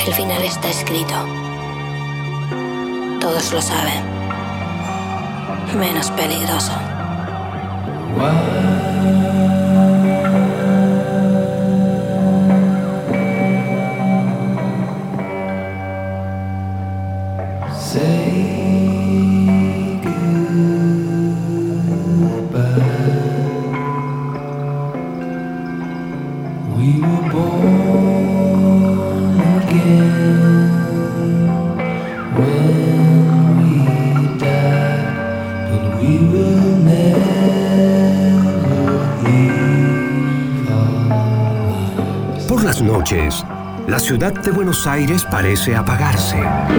El final está escrito. Todos lo saben. Menos peligroso. Por las noches, la ciudad de Buenos Aires parece apagarse.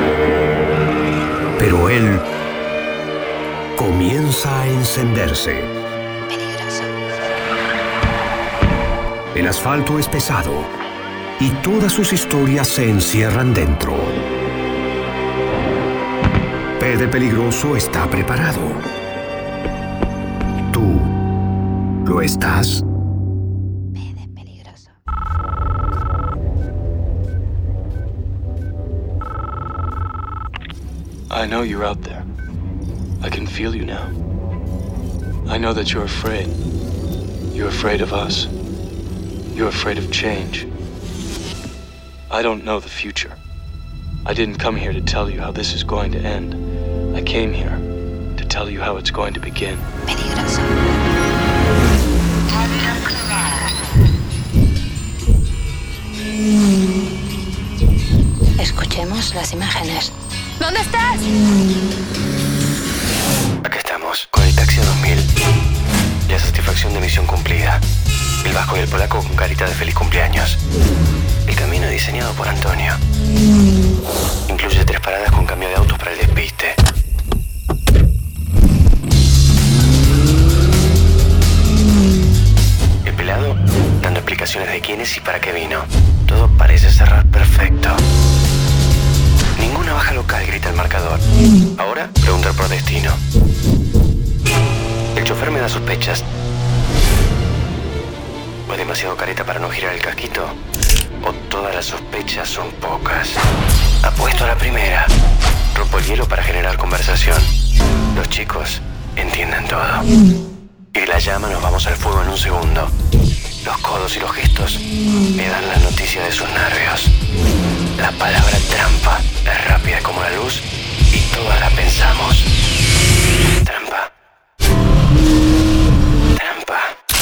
Pero él comienza a encenderse. Peligroso. El asfalto es pesado y todas sus historias se encierran dentro. P de Peligroso está preparado. ¿Tú lo estás? P de Peligroso. I know you're out there. I can feel you now. I know that you're afraid. You're afraid of us. You're afraid of change. I don't know the future. I didn't come here to tell you how this is going to end. I came here to tell you how it's going to begin. Peligroso. Escuchemos las imágenes. ¿Dónde estás? Acá estamos, con el taxi 2000. La satisfacción de misión cumplida. El vasco y el polaco con carita de feliz cumpleaños. El camino diseñado por Antonio. Incluye 3 paradas con cambio de autos para el despiste. El pelado dando explicaciones de quién es y para qué vino. Todo parece cerrar perfecto. Ninguna baja local, grita el marcador. Ahora, preguntar por destino. El chofer me da sospechas. ¿O es demasiado careta para no girar el casquito? ¿O todas las sospechas son pocas? Apuesto a la primera. Rompo el hielo para generar conversación. Los chicos entienden todo. Y de la llama nos vamos al fuego en un segundo. Los codos y los gestos me dan la noticia de sus nervios. La palabra trampa es rápida como la luz y todas la pensamos. Trampa. Trampa.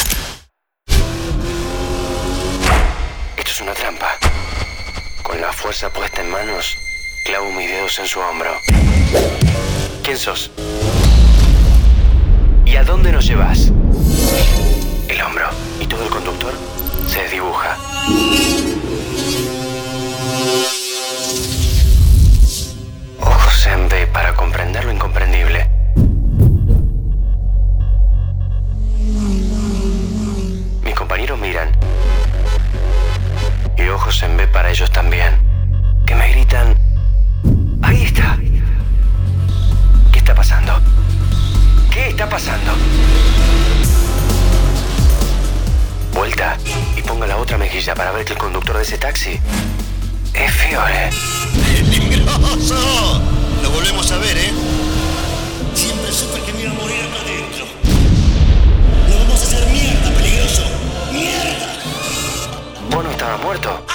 Esto es una trampa. Con la fuerza puesta en manos, clavo mis dedos en su hombro. ¿Quién sos? ¿Y a dónde nos llevas? El hombro y todo el conductor se desdibuja. Ojos en B para comprender lo incomprendible. Mis compañeros miran. Y ojos en B para ellos también. Que me gritan: ¡ahí está! ¿Qué está pasando? ¿Qué está pasando? Vuelta y ponga la otra mejilla para ver que el conductor de ese taxi es Fiore. ¡Peligroso! Lo volvemos a ver, ¿eh? Siempre supe que me iba a morir acá adentro. ¡Lo vamos a hacer mierda, Peligroso! ¡Mierda! ¿Vos no estabas muerto?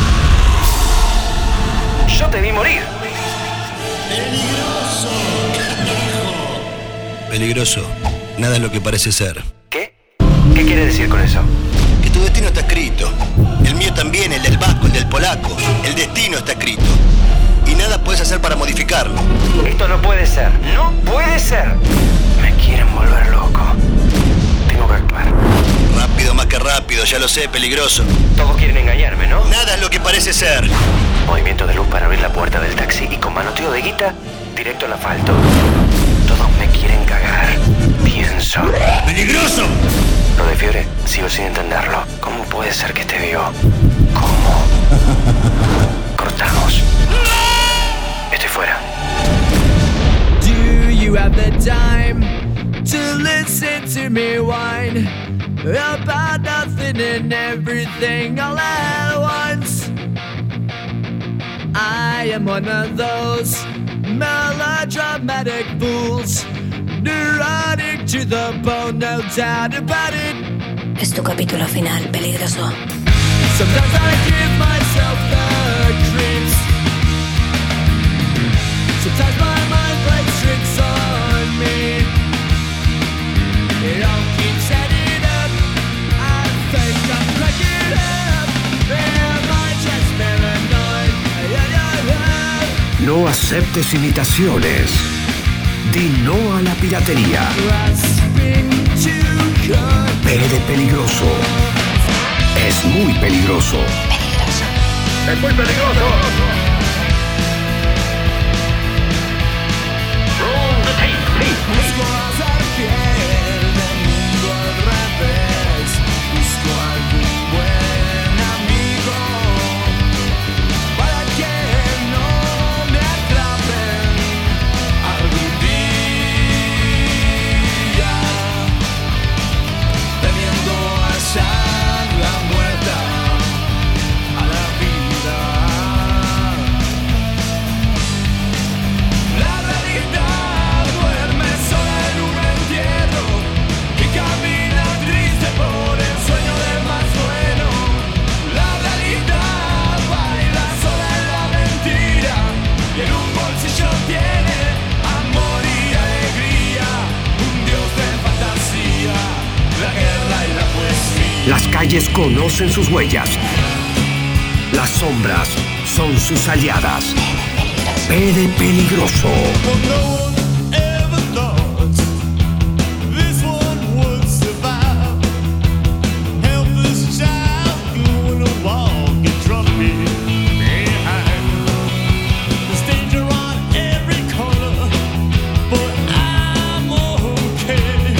¡Yo te vi morir! ¡Peligroso! ¡Carajo! Peligroso. Nada es lo que parece ser. ¿Qué? ¿Qué quiere decir con eso? Que tu destino está escrito. El mío también, el del vasco, el del polaco. El destino está escrito. Y nada puedes hacer para modificarlo. Esto no puede ser. ¡No puede ser! Me quieren volver loco. Tengo que actuar. Rápido más que rápido, ya lo sé, Peligroso. Todos quieren engañarme, ¿no? Nada es lo que parece ser. Movimiento de luz para abrir la puerta del taxi y con manoteo de guita, directo al asfalto. Todos me quieren cagar. Pienso. ¡Peligroso! Lo de Fiore, sigo sin entenderlo. ¿Cómo puede ser que esté vivo? ¿Cómo? Cortamos. Estoy fuera. Do you have the time to listen to me whine about nothing and everything all at once? I am one of those melodramatic fools, neurotic to the bone, no doubt about it. Es tu capítulo final, peligroso. Sometimes I give myself the creeps. Sometimes my mind plays tricks on me. It all keeps adding up. I think I'm cracking up. Am I just paranoid? No aceptes imitaciones. Di no a la piratería. Grasping to cut. P de peligroso. Es muy peligroso. Peligroso. Es muy peligroso. Busco hacer del mundo al revés. Busco algún buen amigo para que no me atrapen algún día, temiendo hallar la muerte a la vida. La realidad duerme sola en un entierro y camina triste por el sueño del más bueno. La realidad baila sola en la mentira y en un bolsillo tiene amor y alegría. Un dios de fantasía, la guerra y la poesía. Las calles conocen sus huellas. Las sombras son sus aliadas. P de peligroso. No one ever thought this one would survive. Helpless child doing a walk and trumpet behind. There's danger on every corner, but I'm okay.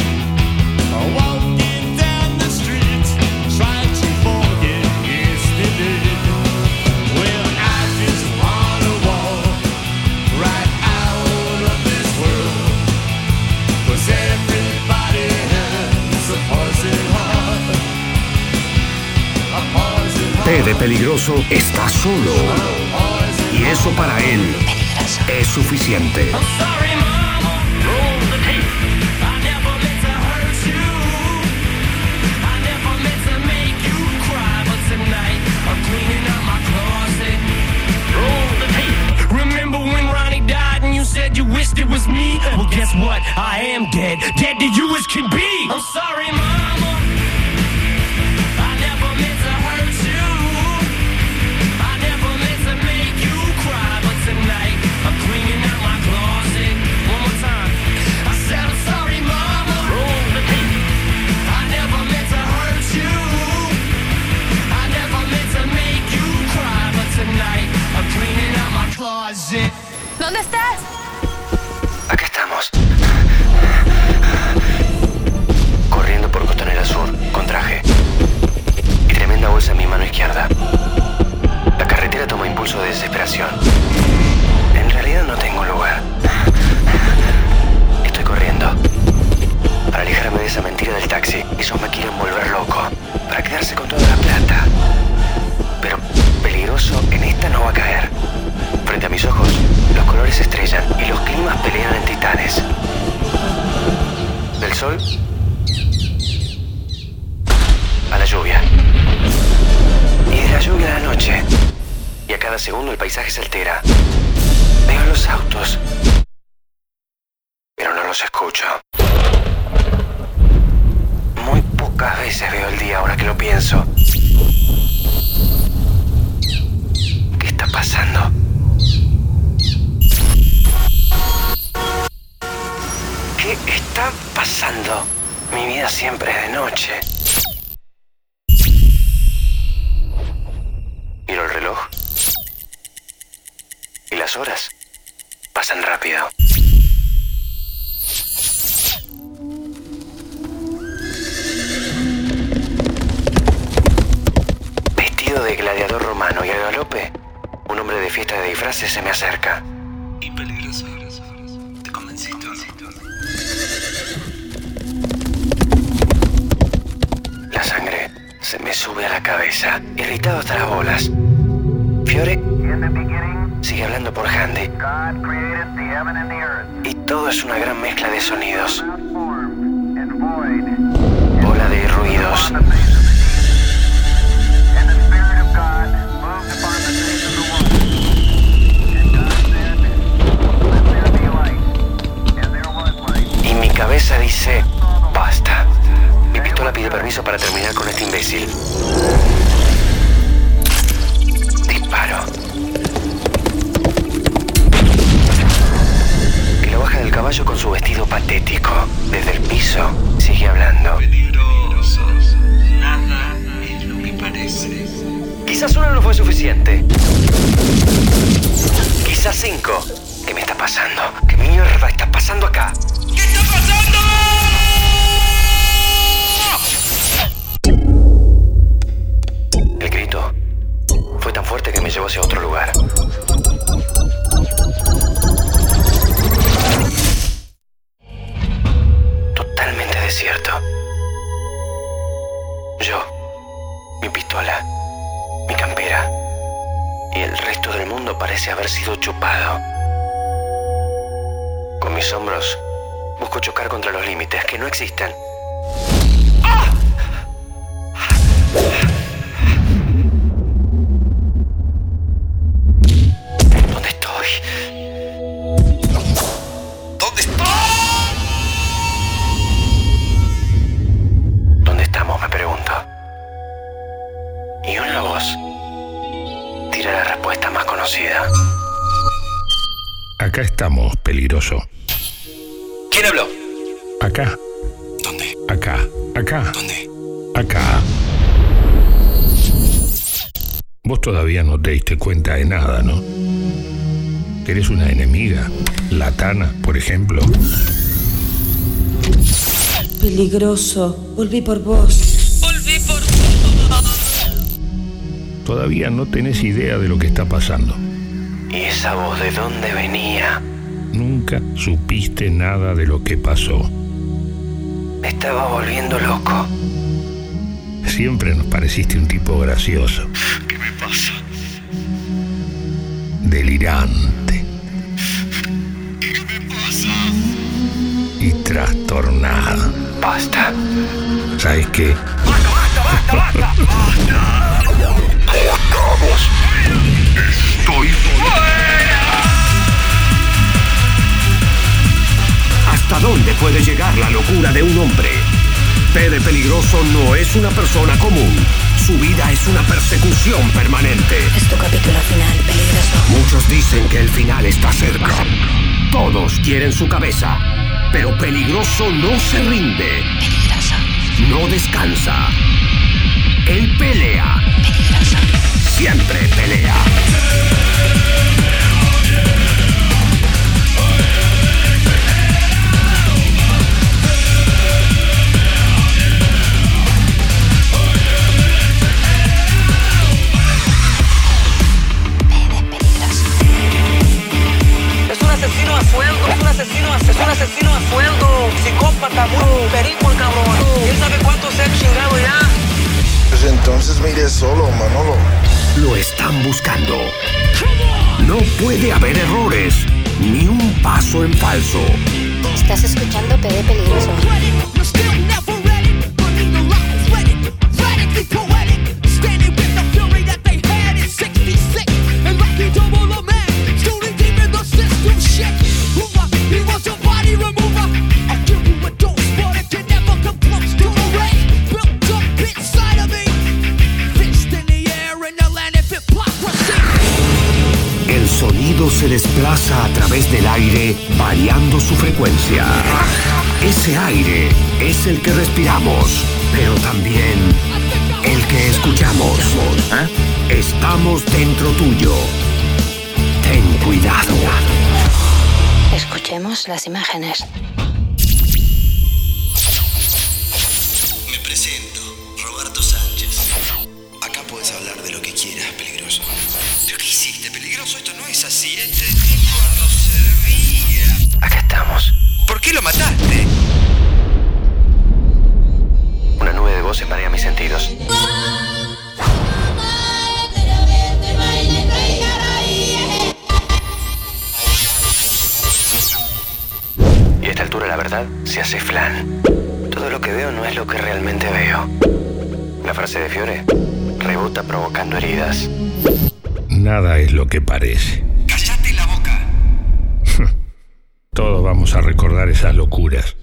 Walking down the street, trying to forget yesterday. Well, I just wanna walk right out of this world, 'cause everybody has a poison heart, a poison heart, P de peligroso está solo. Y eso para él Peligroso. es suficiente. Sorry, mama, roll the tape. I never meant to hurt you. I never meant to make you cry, but tonight I'm cleaning out my closet. Roll the tape. Remember when Ronnie died and you said you wished it was me? Well, guess what? I am dead. Dead to you as can be. I'm sorry, mama. I never meant to hurt you. I never meant to make you cry, but tonight I'm cleaning out my closet. One more time. I said I'm sorry, mama. Roll the tape. I never meant to hurt you. I never meant to make you cry, but tonight I'm cleaning out my closet. ¿Dónde estás? Acá estamos. Corriendo por Costanera Sur, con traje. Y tremenda bolsa en mi mano izquierda. La carretera toma impulso de desesperación. En realidad no tengo lugar. Estoy corriendo. Para alejarme de esa mentira del taxi. Esos me quieren volver loco. Para quedarse con toda la plata. Pero peligroso en esta no va a caer. Frente a mis ojos, los colores se estrellan y los climas pelean en titanes. Del sol a la lluvia. Y de la lluvia a la noche. Y a cada segundo el paisaje se altera. Veo los autos, pero no los escucho. Muy pocas veces veo el día ahora que lo pienso. ¿Qué está pasando? ¿Qué está pasando? Mi vida siempre es de noche. Miro el reloj. Y las horas pasan rápido. Vestido de gladiador romano y al galope, un hombre de fiesta de disfraces se me acerca. Y peligroso. Te convenciste. La sangre se me sube a la cabeza, irritado hasta las bolas. Fiore sigue hablando por Handy. Y todo es una gran mezcla de sonidos. Bola de ruidos. Y mi cabeza dice, basta. Mi pistola pide permiso para terminar con este imbécil. Disparo. Y lo baja del caballo con su vestido patético. Desde el piso sigue hablando. Peligrosos. Nada es lo que parece. Quizás uno no fue suficiente. Quizás 5. ¿Qué me está pasando? ¿Qué mierda está pasando acá? ¿Qué está pasando? El grito fue tan fuerte que me llevó hacia otro lugar. Totalmente desierto. Yo, mi pistola, mi campera y el resto del mundo parece haber sido chupado. Con mis hombros busco chocar contra los límites que no existen. ¡Ah! ¿Dónde estoy? ¿Dónde estoy? ¿Dónde estamos? Me pregunto. Y una voz tira la respuesta más conocida. Acá estamos, peligroso. ¿Quién habló? Acá. ¿Dónde? Acá. Acá. ¿Dónde? Acá. Vos todavía no te diste cuenta de nada, ¿no? ¿Eres una enemiga? La Tana, por ejemplo. Peligroso. Volví por vos. Todavía no tenés idea de lo que está pasando. ¿Y esa voz de dónde venía? Nunca supiste nada de lo que pasó. Me estaba volviendo loco. Siempre nos pareciste un tipo gracioso. ¿Qué me pasa? Delirante. ¿Qué me pasa? Y trastornado. Basta. ¿Sabes qué? ¡Basta! Estoy fuera. ¿Hasta dónde puede llegar la locura de un hombre? P de Peligroso no es una persona común. Su vida es una persecución permanente. Es tu capítulo final, peligroso. Muchos dicen que el final está cerca. Todos quieren su cabeza. Pero Peligroso no se rinde. Peligroso. No descansa. Él pelea. Peligroso. Siempre pelea. Es un asesino a sueldo, psicópata, muy perico el cabrón. ¿Quién sabe cuánto se ha chingado ya? Pues entonces me iré solo, Manolo. Lo están buscando. No puede haber errores, ni un paso en falso. Estás escuchando PD Peligroso. El sonido se desplaza a través del aire, variando su frecuencia. Ese aire es el que respiramos, pero también el que escuchamos. Estamos dentro tuyo. Ten cuidado. Escuchemos las imágenes. Me presento, Roberto Sánchez. Acá puedes hablar de lo que quieras, peligroso. ¿Pero qué hiciste, peligroso? Esto no es así. Este tipo no servía. Acá estamos. ¿Por qué lo mataste? Una nube de voces marea mis sentidos. verdad se hace flan. Todo lo que veo no es lo que realmente veo. La frase de Fiore rebota provocando heridas. Nada es lo que parece. ¡Cállate la boca! Todos vamos a recordar esas locuras.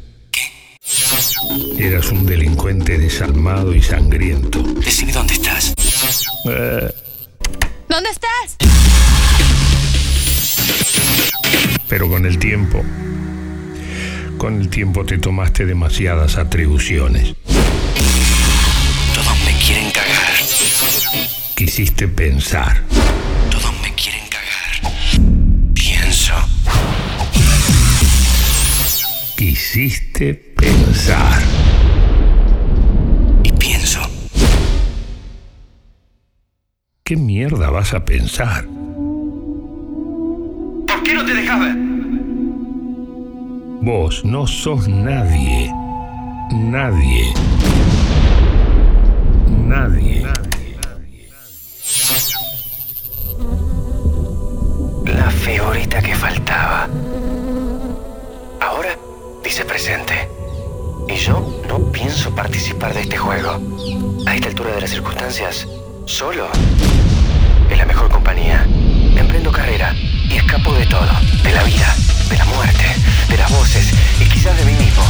Eras un delincuente desalmado y sangriento. Decime dónde estás. ¿Dónde estás? Pero con el tiempo te tomaste demasiadas atribuciones. Todos me quieren cagar. Quisiste pensar. Todos me quieren cagar. Pienso. Quisiste pensar. Y pienso. ¿Qué mierda vas a pensar? ¿Por qué no te dejas ver? Vos no sos nadie. Nadie. Nadie. La figurita que faltaba. Ahora dice presente. Y yo no pienso participar de este juego. A esta altura de las circunstancias, solo es la mejor compañía. Emprendo carrera y escapo de todo. De la vida, de la muerte, de las voces y quizás de mí mismo.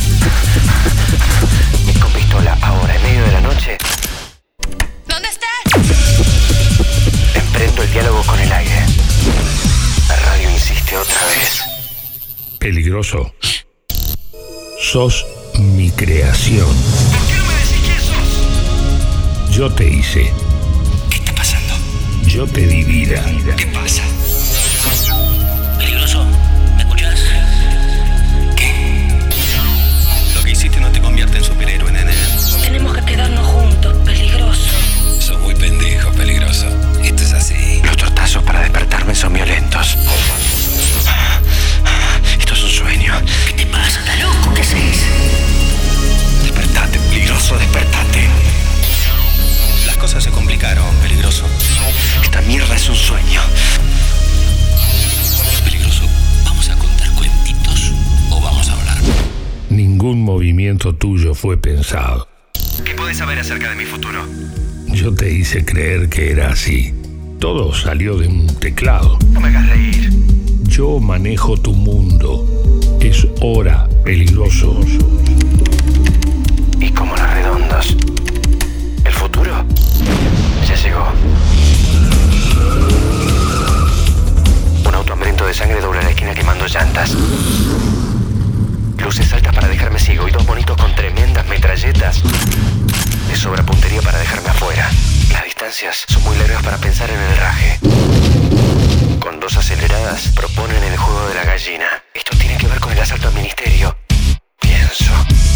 Con pistola ahora en medio de la noche. ¿Dónde estás? Emprendo el diálogo con el aire. La radio insiste otra vez. Peligroso. Sos mi creación. ¿Por qué no me decís quién sos? Yo te hice. ¿Qué está pasando? Yo te di vida. ¿Qué pasa? Peligroso, ¿me escuchás? ¿Qué? Lo que hiciste no te convierte en superhéroe, nene. Tenemos que quedarnos juntos, peligroso. Sos muy pendejo, peligroso. Esto es así. Los tortazos para despertarme son violentos. Esto es un sueño. ¿Qué te pasa? ¿Estás loco? ¿Qué haces? Despertate, peligroso, despertate. Las cosas se complicaron, peligroso. Esta mierda es un sueño. Peligroso, ¿vamos a contar cuentitos o vamos a hablar? Ningún movimiento tuyo fue pensado. ¿Qué podés saber acerca de mi futuro? Yo te hice creer que era así. Todo salió de un teclado. No me hagas reír. Yo manejo tu mundo. Es hora, peligroso. Y como los redondos, el futuro ya llegó. Un auto hambriento de sangre dobla la esquina quemando llantas. Luces altas para dejarme ciego y dos bonitos con tremendas metralletas. De sobra puntería para dejarme afuera. Las distancias son muy largas para pensar en el raje. Con dos aceleradas proponen el juego de la gallina. Esto tiene que ver con el asalto al ministerio. Pienso.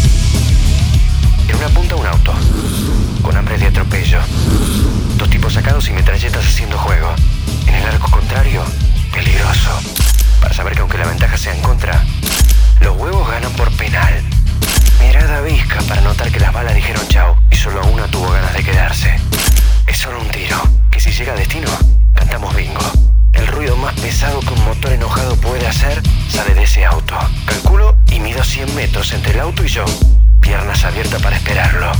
En una punta un auto, con hambre de atropello. Dos tipos sacados y metralletas haciendo juego. En el arco contrario, peligroso. Para saber que aunque la ventaja sea en contra, los huevos ganan por penal. Mirada visca para notar que las balas dijeron chau y solo una tuvo ganas de quedarse. Es solo un tiro, que si llega a destino, cantamos bingo. El ruido más pesado que un motor enojado puede hacer sale de ese auto. Calculo y mido 100 metros entre el auto y yo. Piernas abiertas para esperarlo.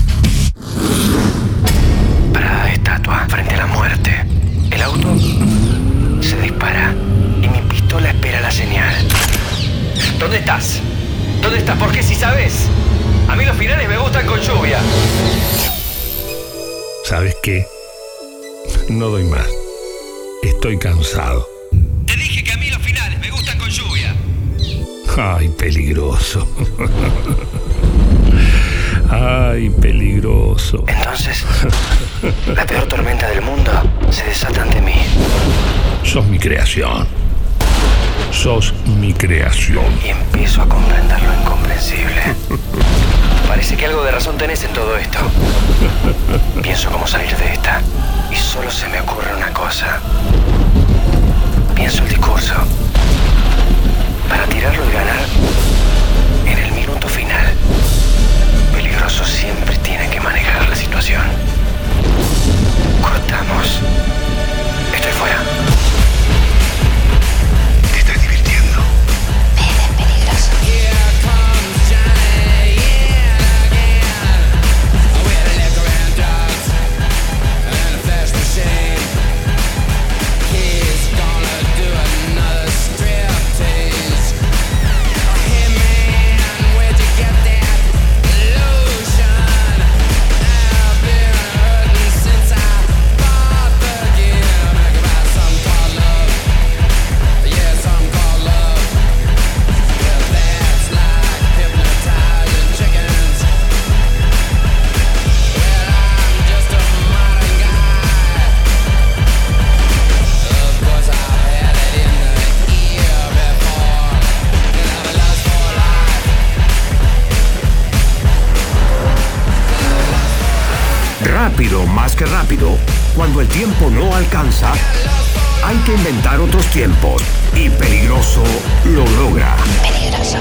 Parada de estatua, frente a la muerte. El auto se dispara y mi pistola espera la señal. ¿Dónde estás? ¿Dónde estás? Porque si sabes, a mí los finales me gustan con lluvia. ¿Sabes qué? No doy más. Estoy cansado. Te dije que a mí los finales me gustan con lluvia. Ay, peligroso. Ay, peligroso. Entonces, la peor tormenta del mundo se desata ante mí. Sos mi creación. Sos mi creación. Y empiezo a comprender lo incomprensible. Parece que algo de razón tenés en todo esto. Pienso cómo salir de esta. Y solo se me ocurre una cosa. Pienso el discurso. Para tirarlo y ganar en el minuto final. Peligroso siempre tiene que manejar la situación. Cortamos. Estoy fuera. Te estás divirtiendo. Peligroso. Rápido más que rápido, cuando el tiempo no alcanza, hay que inventar otros tiempos. Y Peligroso lo logra. Peligroso.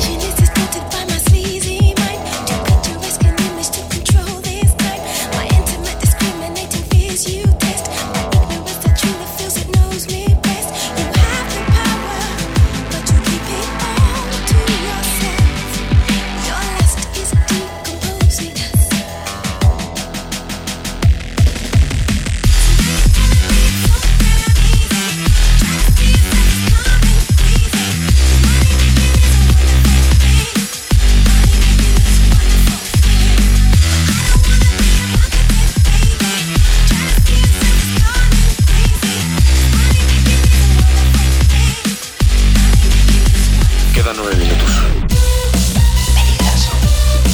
Quedan 9 minutos. Peligroso.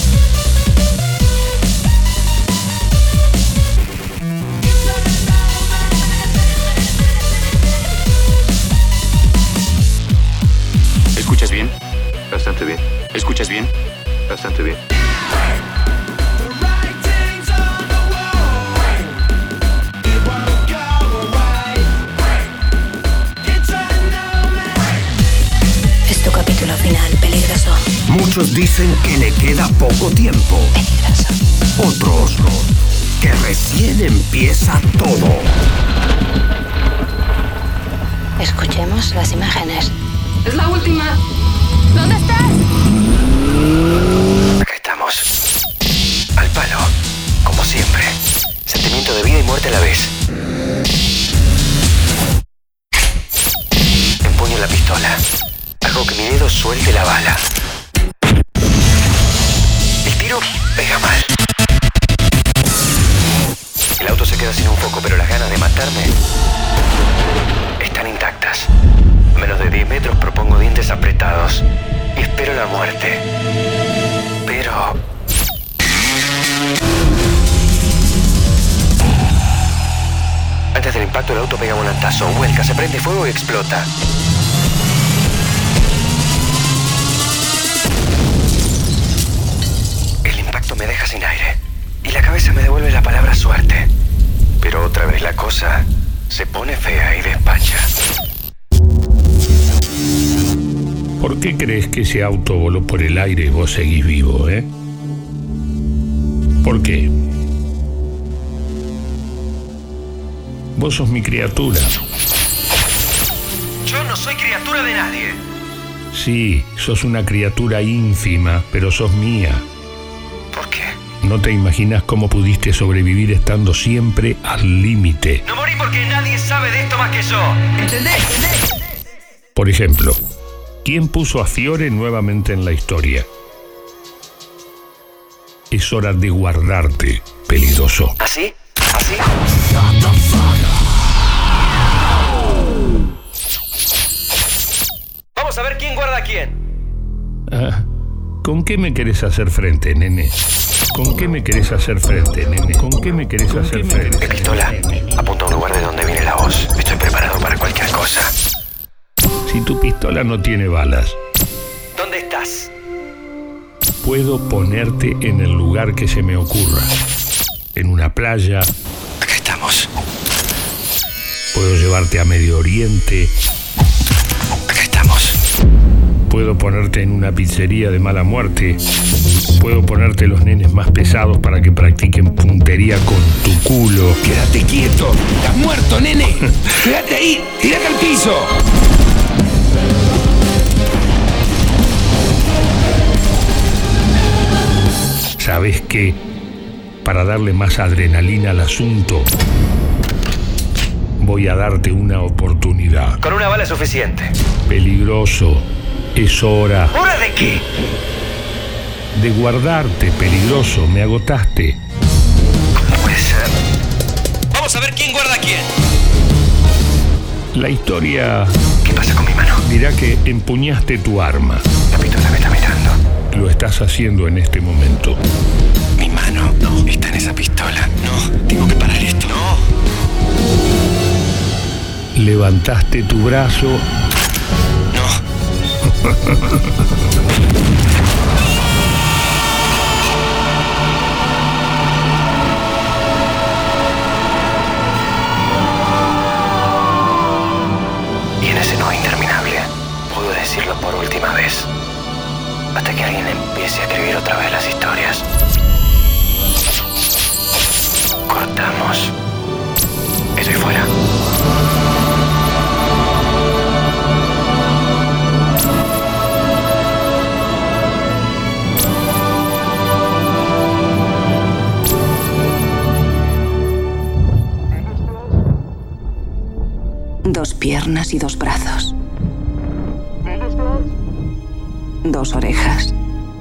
¿Escuchas bien? Bastante bien. ¿Escuchas bien? Bastante bien. Es tu capítulo final, Peligroso. Muchos dicen que le queda poco tiempo. Peligroso. Otros que recién empieza todo. Escuchemos las imágenes. Es la última. ¿Dónde estás? Acá estamos. Al palo, como siempre. Sentimiento de vida y muerte a la vez. Empuño la pistola. Hago que mi dedo suelte la bala. El tiro pega mal. El auto se queda sin un foco, pero las ganas de matarme están intactas. A menos de 10 metros propongo dientes apretados y espero la muerte. Pero... antes del impacto el auto pega un volantazo, vuelca, se prende fuego y explota. El impacto me deja sin aire y la cabeza me devuelve la palabra suerte. Pero otra vez la cosa se pone fea y despacha. ¿Por qué crees que ese auto voló por el aire y vos seguís vivo, eh? ¿Por qué? Vos sos mi criatura. Yo no soy criatura de nadie. Sí, sos una criatura ínfima, pero sos mía. ¿Por qué? No te imaginas cómo pudiste sobrevivir estando siempre al límite. No morí porque nadie sabe de esto más que yo. ¿Entendés? Por ejemplo, ¿quién puso a Fiore nuevamente en la historia? Es hora de guardarte, Peligroso. ¿Así? ¿Así? Vamos a ver quién guarda a quién. Ah, ¿con qué me querés hacer frente, nene? ¿Con qué me querés hacer frente, nene? ¿Con qué me querés hacer frente? Mi pistola apunta a un lugar de donde viene la voz. Estoy preparado para cualquier cosa. Si tu pistola no tiene balas, ¿Dónde estás? puedo ponerte en el lugar que se me ocurra. En una playa. Acá estamos. Puedo llevarte a Medio Oriente. Acá estamos. Puedo ponerte en una pizzería de mala muerte. Puedo ponerte los nenes más pesados para que practiquen puntería con tu culo. Quédate quieto. Estás muerto, nene. Quédate ahí. Tírate al piso. ¿Sabes qué? Para darle más adrenalina al asunto, voy a darte una oportunidad. Con una bala es suficiente. Peligroso. Es hora ¿Hora de qué? de guardarte, Peligroso. Me agotaste. No puede ser. Vamos a ver quién guarda a quién. La historia ¿Qué pasa con mi mano? dirá que empuñaste tu arma. La pistola me está mirando. Lo estás haciendo en este momento. Mi mano no está en esa pistola. No, tengo que parar esto. No. Levantaste tu brazo. No. piernas y 2 brazos. 2 orejas.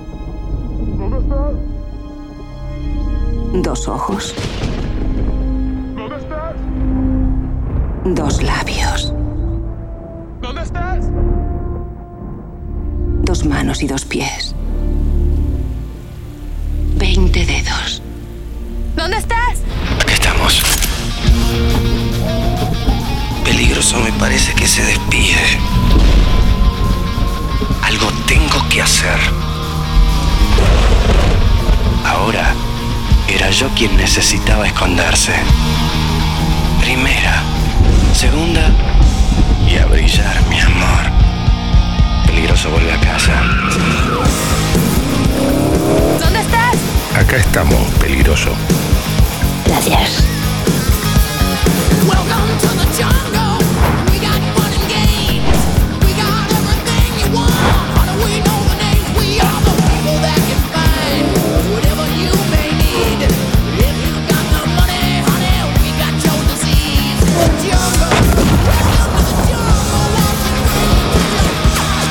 2 ojos. 2 labios. ¿Dónde estás? 2 manos y 2 pies. 20 dedos. ¿Dónde estás? Aquí estamos. Peligroso, me parece que se despide. Algo tengo que hacer. Ahora era yo quien necesitaba esconderse. Primera, segunda y a brillar, mi amor. Peligroso vuelve a casa. ¿Dónde estás? Acá estamos, Peligroso. Gracias. Welcome to the jungle. We got fun and games. We got everything you want. How do we know the names? We are the people that can find whatever you may need. If you got the money, honey, we got your disease. Jungle. Welcome to the jungle. Won't you bring it to your heart?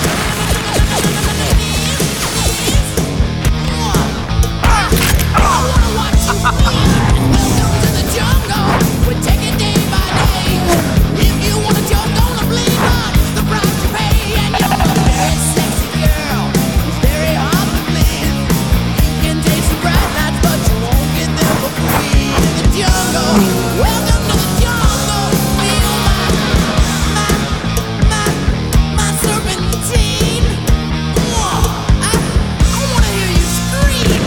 I wanna watch you bleed. Welcome to the jungle. We're taking day by day. If you wanna jump, gonna bleed, but the price you pay. And you're a very sexy girl. It's very hard to please. You can taste the bright lights, but you won't get them for free. In the jungle, welcome to the jungle. Feel my serpentine. I wanna hear you scream.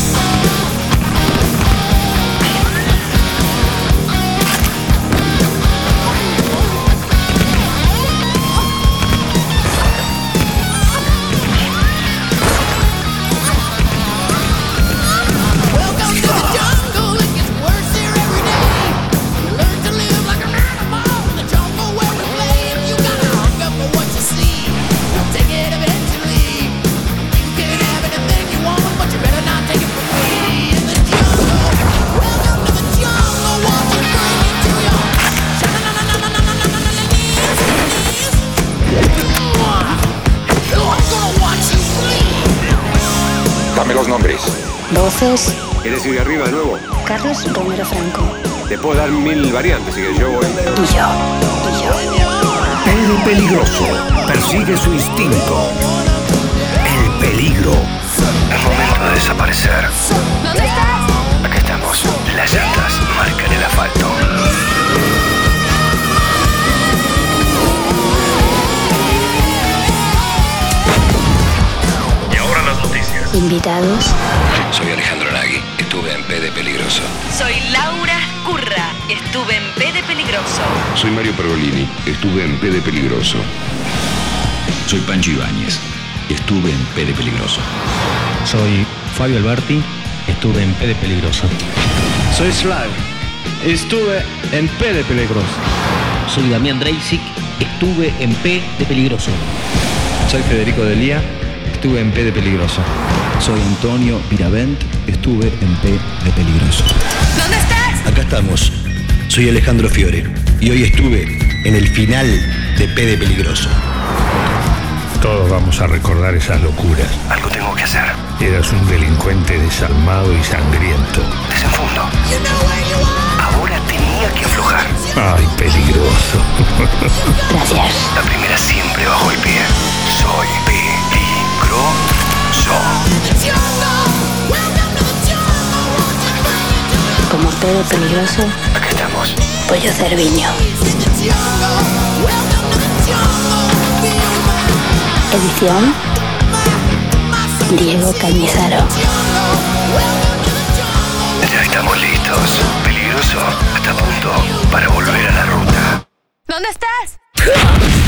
Welcome to the jungle, it gets worse here every day. You learn to live like an animal in the jungle where we play. If you gotta hung up for what you see, you'll take it eventually. You can have anything you want, but you better not take it from me. In the jungle, welcome to the jungle, won't you bring it to your I'm gonna watch you bleed. Dame los nombres. Voces. ¿Quieres ir arriba de nuevo? Carlos Romero Franco. Te puedo dar 1000 variantes, así que yo voy. Y yo. El peligroso persigue su instinto. El peligro. Es momento de desaparecer. ¿Dónde estás? Acá estamos. Las llantas marcan el asfalto. Y ahora las noticias. Invitados. Soy Alejandro Nagui. Estuve en P de Peligroso. Soy Laura Curra. Estuve en P de Peligroso. Soy Mario Pergolini. Estuve en P de Peligroso. Soy Pancho Ibáñez. Estuve en P de Peligroso. Soy Fabio Alberti. Estuve en P de Peligroso. Soy Slav. Estuve en P de Peligroso. Soy Damián Dreisig. Estuve en P de Peligroso. Soy Federico Delía. Estuve en P de Peligroso. Soy Antonio Piravent. Estuve en P de Peligroso. ¿Dónde estás? Acá estamos. Soy Alejandro Fiore. Y hoy estuve en el final de P de Peligroso. Todos vamos a recordar esas locuras. Algo tengo que hacer. Eras un delincuente desalmado y sangriento. Desenfundo. Ahora tenía que aflojar. Ay, peligroso. Gracias. La primera siempre bajo el pie. Soy peligroso. Como todo peligroso. Acá estamos. Pollo Cerviño. Edición Diego Cañizaro. Ya estamos listos. Peligroso hasta punto para volver a la ruta. ¿Dónde estás?